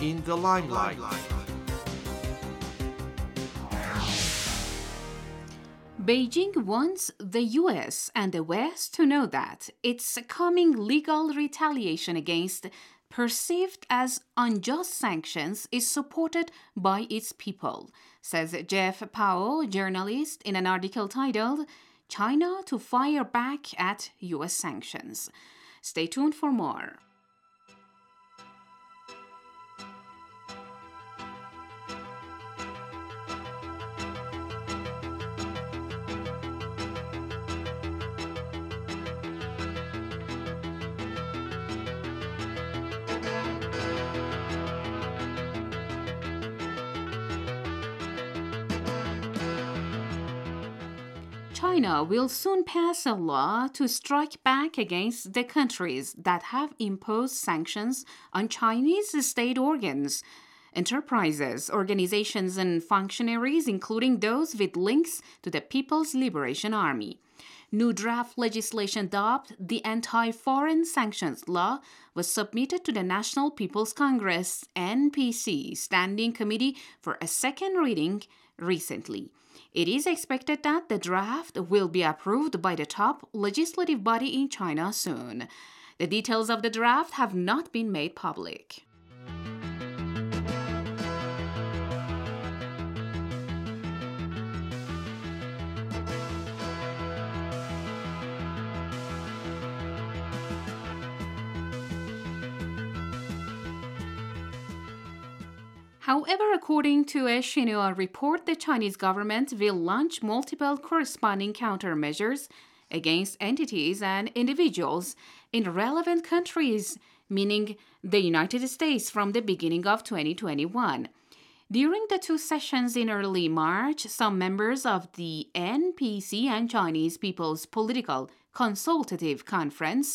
in the limelight. Beijing wants the US and the West to know that its coming legal retaliation against perceived as unjust sanctions is supported by its people, says Jeff Powell, journalist, in an article titled China to Fire Back at US Sanctions. Stay tuned for more. China will soon pass a law to strike back against the countries that have imposed sanctions on Chinese state organs, enterprises, organizations, and functionaries, including those with links to the People's Liberation Army. New draft legislation dubbed the Anti-Foreign Sanctions Law was submitted to the National People's Congress (NPC) Standing Committee for a second reading recently. It is expected that the draft will be approved by the top legislative body in China soon. The details of the draft have not been made public. However, according to a Xinhua report, the Chinese government will launch multiple corresponding countermeasures against entities and individuals in relevant countries, meaning the United States, from the beginning of 2021. During the two sessions in early March, some members of the NPC and Chinese People's Political Consultative Conference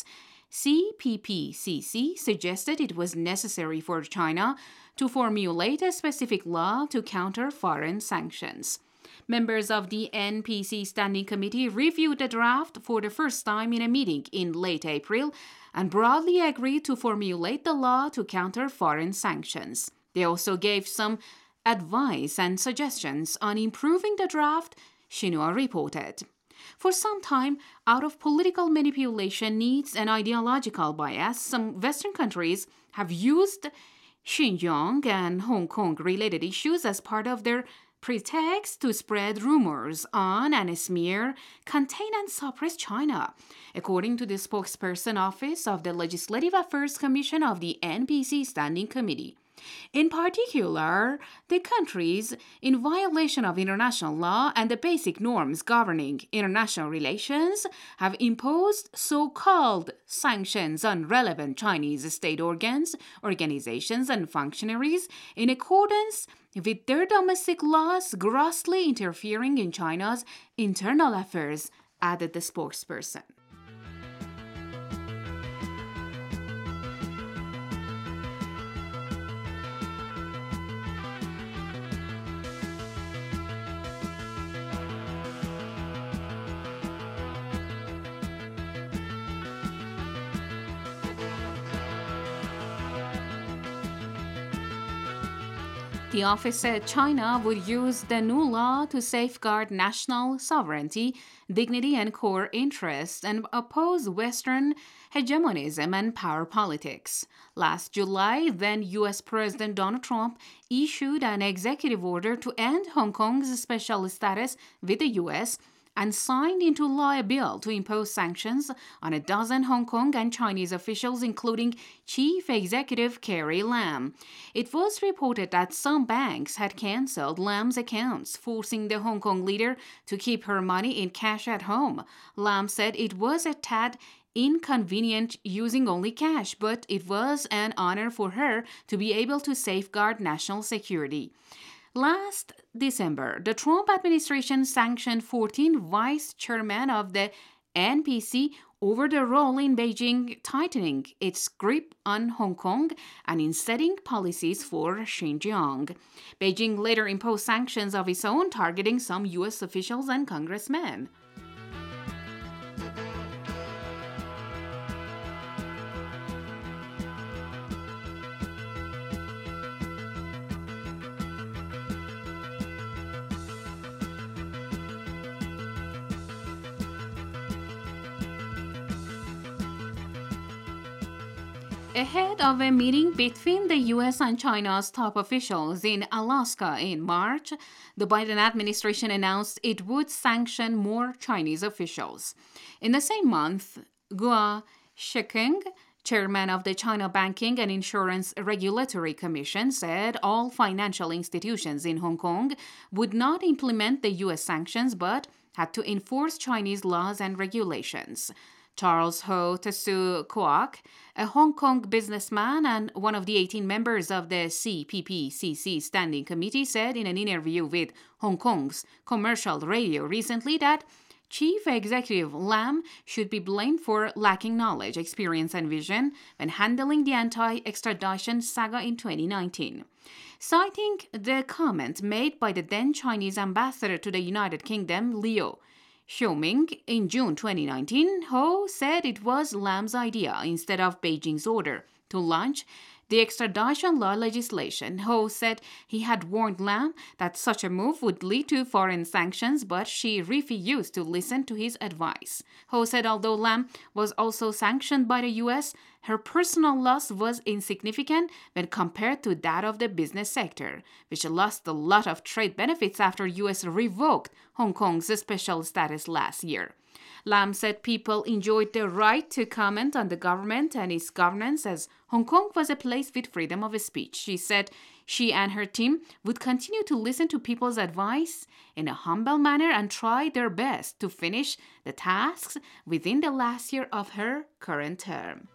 CPPCC suggested it was necessary for China to formulate a specific law to counter foreign sanctions. Members of the NPC Standing Committee reviewed the draft for the first time in a meeting in late April and broadly agreed to formulate the law to counter foreign sanctions. They also gave some advice and suggestions on improving the draft, Xinhua reported. For some time, out of political manipulation needs and ideological bias, some Western countries have used Xinjiang and Hong Kong related issues as part of their pretext to spread rumors on and smear, contain, and suppress China, according to the spokesperson office of the Legislative Affairs Commission of the NPC Standing Committee. In particular, the countries, in violation of international law and the basic norms governing international relations, have imposed so-called sanctions on relevant Chinese state organs, organizations, and functionaries in accordance with their domestic laws, grossly interfering in China's internal affairs, added the spokesperson. The office said China would use the new law to safeguard national sovereignty, dignity, and core interests and oppose Western hegemonism and power politics. Last July, then U.S. President Donald Trump issued an executive order to end Hong Kong's special status with the U.S., and signed into law a bill to impose sanctions on a dozen Hong Kong and Chinese officials, including Chief Executive Carrie Lam. It was reported that some banks had canceled Lam's accounts, forcing the Hong Kong leader to keep her money in cash at home. Lam said it was a tad inconvenient using only cash, but it was an honor for her to be able to safeguard national security. Last December, the Trump administration sanctioned 14 vice chairmen of the NPC over their role in Beijing tightening its grip on Hong Kong and in setting policies for Xinjiang. Beijing later imposed sanctions of its own targeting some U.S. officials and congressmen. Ahead of a meeting between the U.S. and China's top officials in Alaska in March, the Biden administration announced it would sanction more Chinese officials. In the same month, Guo Shikeng, chairman of the China Banking and Insurance Regulatory Commission, said all financial institutions in Hong Kong would not implement the U.S. sanctions but had to enforce Chinese laws and regulations. Charles Ho Tasu Kwok, a Hong Kong businessman and one of the 18 members of the CPPCC Standing Committee, said in an interview with Hong Kong's commercial radio recently that Chief Executive Lam should be blamed for lacking knowledge, experience, and vision when handling the anti-extradition saga in 2019. Citing the comment made by the then Chinese ambassador to the United Kingdom, Liu Xiaoming, in June 2019, Ho said it was Lam's idea instead of Beijing's order to launch the extradition law legislation. Ho said he had warned Lam that such a move would lead to foreign sanctions, but she refused to listen to his advice. Ho said although Lam was also sanctioned by the U.S., her personal loss was insignificant when compared to that of the business sector, which lost a lot of trade benefits after U.S. revoked Hong Kong's special status last year. Lam said people enjoyed the right to comment on the government and its governance as Hong Kong was a place with freedom of speech. She said she and her team would continue to listen to people's advice in a humble manner and try their best to finish the tasks within the last year of her current term.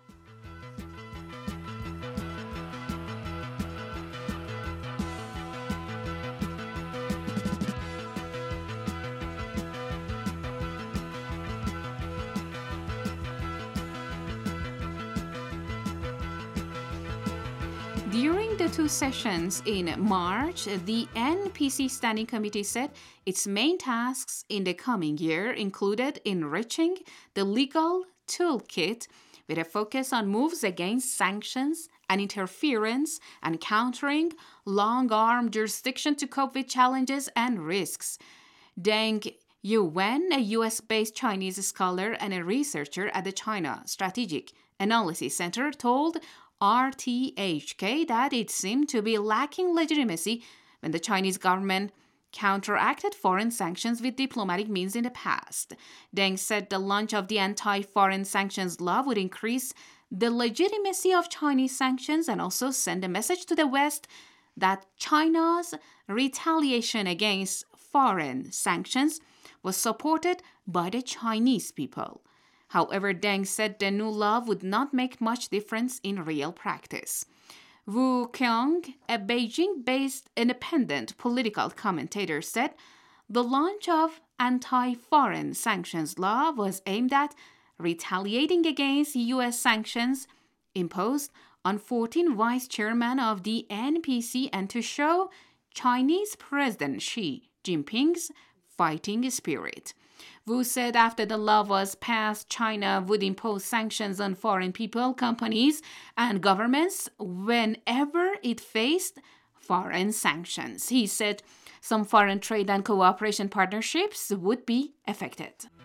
During the two sessions in March, the NPC Standing Committee said its main tasks in the coming year included enriching the legal toolkit with a focus on moves against sanctions and interference and countering long-arm jurisdiction to cope with challenges and risks. Deng Yuwen, a U.S.-based Chinese scholar and a researcher at the China Strategic Analysis Center, told RTHK that it seemed to be lacking legitimacy when the Chinese government counteracted foreign sanctions with diplomatic means in the past. Deng said the launch of the anti-foreign sanctions law would increase the legitimacy of Chinese sanctions and also send a message to the West that China's retaliation against foreign sanctions was supported by the Chinese people. However, Deng said the new law would not make much difference in real practice. Wu Qiang, a Beijing-based independent political commentator, said the launch of anti-foreign sanctions law was aimed at retaliating against U.S. sanctions imposed on 14 vice chairmen of the NPC and to show Chinese President Xi Jinping's fighting spirit. Wu said after the law was passed, China would impose sanctions on foreign people, companies, and governments whenever it faced foreign sanctions. He said some foreign trade and cooperation partnerships would be affected.